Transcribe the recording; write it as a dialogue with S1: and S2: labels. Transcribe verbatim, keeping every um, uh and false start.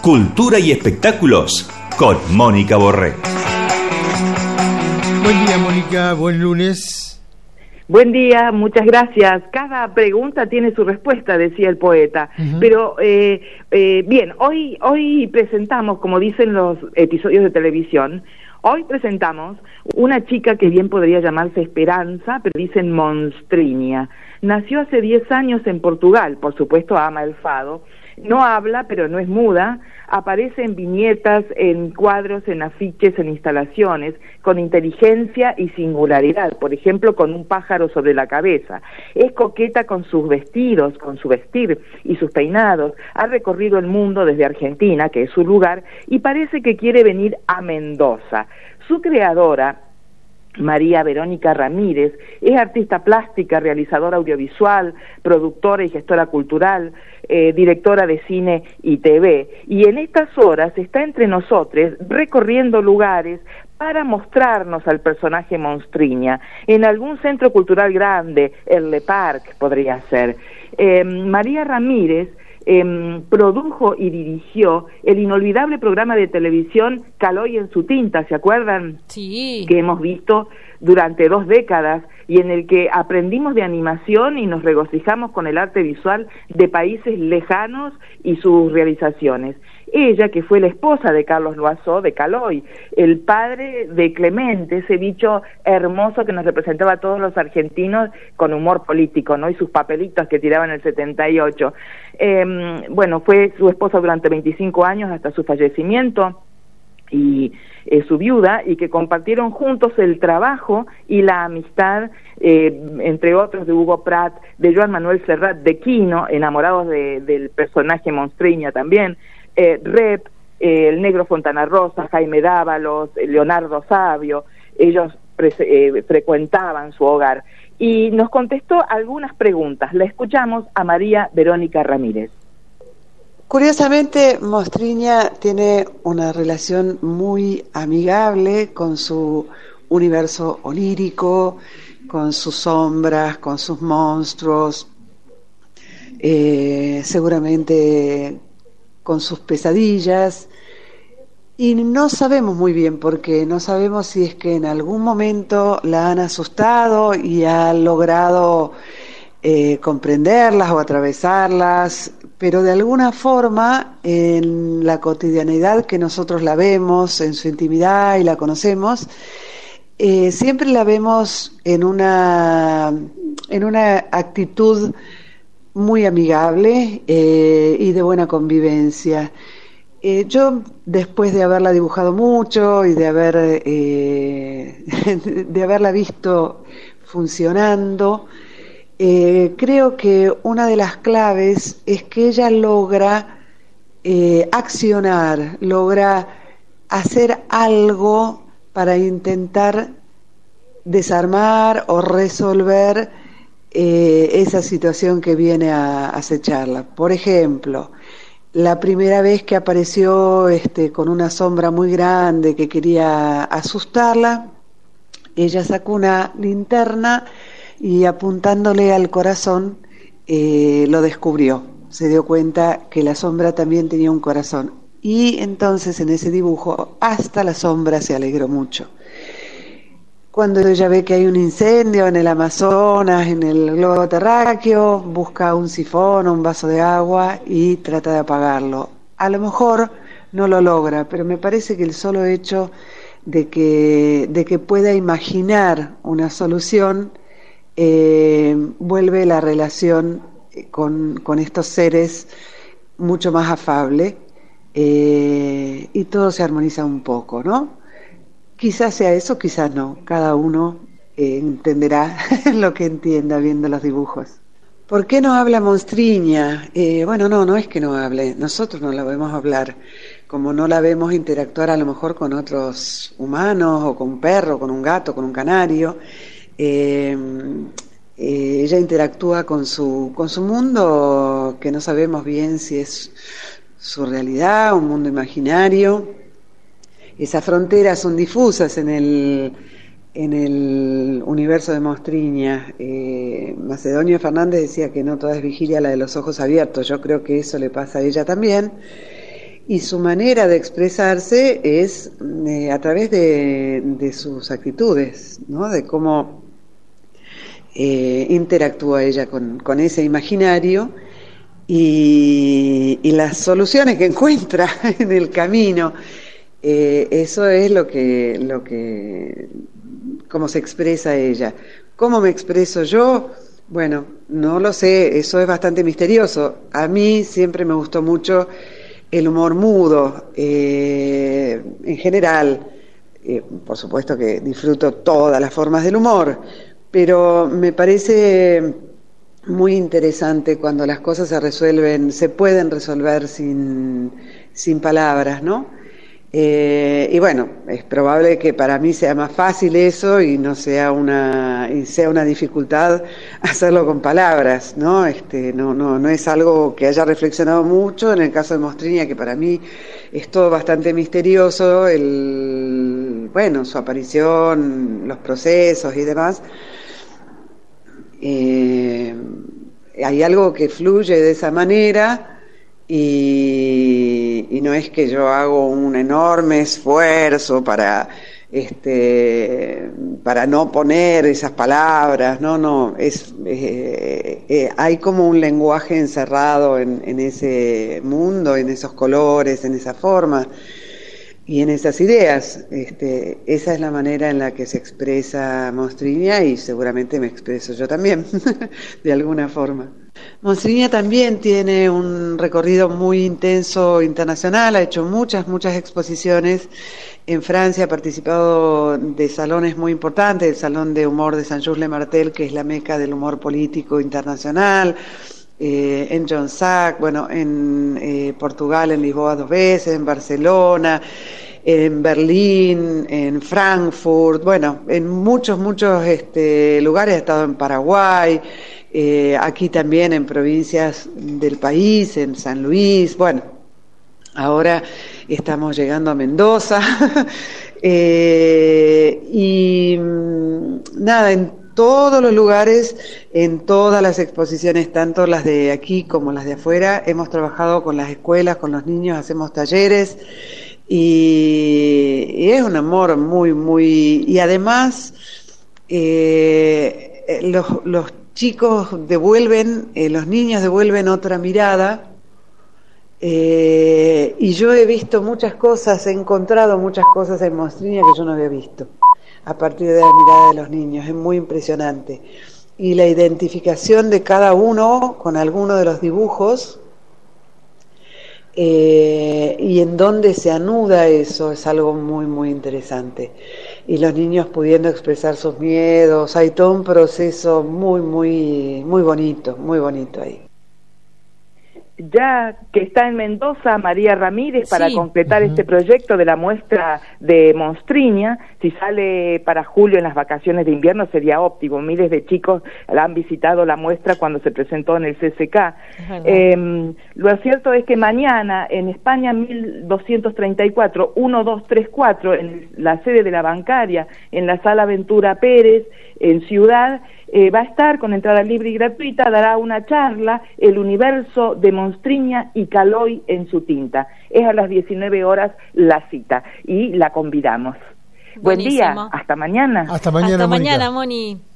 S1: Cultura y espectáculos con Mónica Borré.
S2: Buen día, Mónica, buen lunes.
S3: Buen día, muchas gracias. Cada pregunta tiene su respuesta, decía el poeta. Uh-huh. Pero, eh, eh, bien, hoy, hoy presentamos, como dicen los episodios de televisión, hoy presentamos una chica que bien podría llamarse Esperanza, pero dicen Monstriña. Nació hace diez años en Portugal, por supuesto ama el fado. No habla, pero no es muda, aparece en viñetas, en cuadros, en afiches, en instalaciones, con inteligencia y singularidad, por ejemplo, con un pájaro sobre la cabeza. Es coqueta con sus vestidos, con su vestir y sus peinados. Ha recorrido el mundo desde Argentina, que es su lugar, y parece que quiere venir a Mendoza. Su creadora, María Verónica Ramírez, es artista plástica, realizadora audiovisual, productora y gestora cultural, eh, directora de cine y T V, y en estas horas está entre nosotros recorriendo lugares para mostrarnos al personaje Monstriña, en algún centro cultural grande, el Le Parc podría ser. Eh, María Ramírez Eh, produjo y dirigió el inolvidable programa de televisión Caloi en su tinta, ¿se acuerdan?
S4: Sí.
S3: Que hemos visto durante dos décadas y en el que aprendimos de animación y nos regocijamos con el arte visual de países lejanos y sus realizaciones. Ella, que fue la esposa de Carlos Loazó de Caloi, el padre de Clemente, ese bicho hermoso que nos representaba a todos los argentinos con humor político, ¿no? Y sus papelitos que tiraban en el setenta y ocho. Eh, bueno, fue su esposa durante veinticinco años hasta su fallecimiento y eh, su viuda, y que compartieron juntos el trabajo y la amistad, eh, entre otros de Hugo Pratt, de Joan Manuel Serrat, de Quino, enamorados de, del personaje Monstriña también, eh, Rep, eh, el Negro Fontana Rosa, Jaime Dávalos, Leonardo Sabio. Ellos pre- eh, frecuentaban su hogar. Y nos contestó algunas preguntas. La escuchamos a María Verónica Ramírez.
S5: Curiosamente, Monstriña tiene una relación muy amigable con su universo onírico, con sus sombras, con sus monstruos, eh, seguramente con sus pesadillas, y no sabemos muy bien por qué. No sabemos si es que en algún momento la han asustado y ha logrado eh, comprenderlas o atravesarlas, pero de alguna forma en la cotidianidad que nosotros la vemos, en su intimidad y la conocemos, eh, siempre la vemos en una, en una actitud muy amigable eh, y de buena convivencia. Eh, yo, después de haberla dibujado mucho y de haber eh, de haberla visto funcionando, eh, creo que una de las claves es que ella logra eh, accionar, logra hacer algo para intentar desarmar o resolver eh, esa situación que viene a acecharla. Por ejemplo, la primera vez que apareció este, con una sombra muy grande que quería asustarla, ella sacó una linterna y apuntándole al corazón eh, lo descubrió. Se dio cuenta que la sombra también tenía un corazón. Y entonces en ese dibujo hasta la sombra se alegró mucho. Cuando ella ve que hay un incendio en el Amazonas, en el globo terráqueo, busca un sifón o un vaso de agua y trata de apagarlo. A lo mejor no lo logra, pero me parece que el solo hecho de que, de que pueda imaginar una solución eh, vuelve la relación con, con estos seres mucho más afable, eh, y todo se armoniza un poco, ¿no? Quizás sea eso, quizás no. Cada uno eh, entenderá lo que entienda viendo los dibujos. ¿Por qué no habla Monstriña? Eh, bueno, no, no es que no hable. Nosotros no la vemos hablar. Como no la vemos interactuar a lo mejor con otros humanos, o con un perro, con un gato, con un canario. Eh, eh, ella interactúa con su, con su mundo, que no sabemos bien si es su realidad, un mundo imaginario. Esas fronteras son difusas en el, en el universo de Monstriña. Eh, Macedonio Fernández decía que no toda es vigilia la de los ojos abiertos. Yo creo que eso le pasa a ella también. y su manera de expresarse es eh, a través de, de sus actitudes, ¿no? De cómo eh, interactúa ella con, con ese imaginario y, y las soluciones que encuentra en el camino. Eh, eso es lo que, lo que, cómo se expresa ella. ¿Cómo me expreso yo? Bueno, no lo sé, eso es bastante misterioso. A mí siempre me gustó mucho el humor mudo, eh, en general. Eh, por supuesto que disfruto todas las formas del humor, pero me parece muy interesante cuando las cosas se resuelven, se pueden resolver sin, sin palabras, ¿no? Eh, y bueno, es probable que para mí sea más fácil eso y no sea una y sea una dificultad hacerlo con palabras, ¿no? Este, no, no, no es algo que haya reflexionado mucho. En el caso de Mostriña, que para mí es todo bastante misterioso, el, bueno, su aparición, los procesos y demás. Eh, hay algo que fluye de esa manera. Y, y no es que yo hago un enorme esfuerzo para este para no poner esas palabras, no, no, es eh, eh, hay como un lenguaje encerrado en, en ese mundo, en esos colores, en esa forma y en esas ideas. Este, esa es la manera en la que se expresa Mostriña y seguramente me expreso yo también, de alguna forma. Mostriña también tiene un recorrido muy intenso internacional, ha hecho muchas, muchas exposiciones en Francia, ha participado de salones muy importantes, el Salón de Humor de Saint-Just-le-Martel, que es la meca del humor político internacional, eh, en John Sack, bueno, en eh, Portugal, en Lisboa dos veces, en Barcelona, en Berlín, en Frankfurt, bueno, en muchos, muchos este, lugares, ha estado en Paraguay, eh, aquí también en provincias del país, en San Luis, bueno, ahora estamos llegando a Mendoza, eh, y nada, en todos los lugares, en todas las exposiciones, tanto las de aquí como las de afuera, hemos trabajado con las escuelas, con los niños, hacemos talleres, y, y es un amor muy, muy, y además eh, los, los chicos devuelven, eh, los niños devuelven otra mirada, eh, y yo he visto muchas cosas, he encontrado muchas cosas en Mostriña que yo no había visto, a partir de la mirada de los niños, es muy impresionante. Y la identificación de cada uno con alguno de los dibujos, eh, y en dónde se anuda eso, es algo muy, muy interesante. Y los niños pudiendo expresar sus miedos, hay todo un proceso muy, muy, muy bonito, muy bonito ahí.
S3: Ya que está en Mendoza, María Ramírez, para
S4: sí.
S3: completar uh-huh. este proyecto de la muestra de Mostriña, si sale para julio en las vacaciones de invierno sería óptimo. Miles de chicos han visitado la muestra cuando se presentó en el C C K. Eh, lo cierto es que mañana en España mil doscientos treinta y cuatro, doce treinta y cuatro, en la sede de la bancaria, en la Sala Ventura Pérez, en Ciudad, eh, va a estar con entrada libre y gratuita, dará una charla, El universo de Mostriña y Caloi en su tinta. Es a las diecinueve horas la cita y la convidamos.
S4: Buenísimo.
S3: Buen día, hasta mañana.
S2: Hasta mañana,
S4: Hasta
S2: Mónica.
S4: mañana, Moni.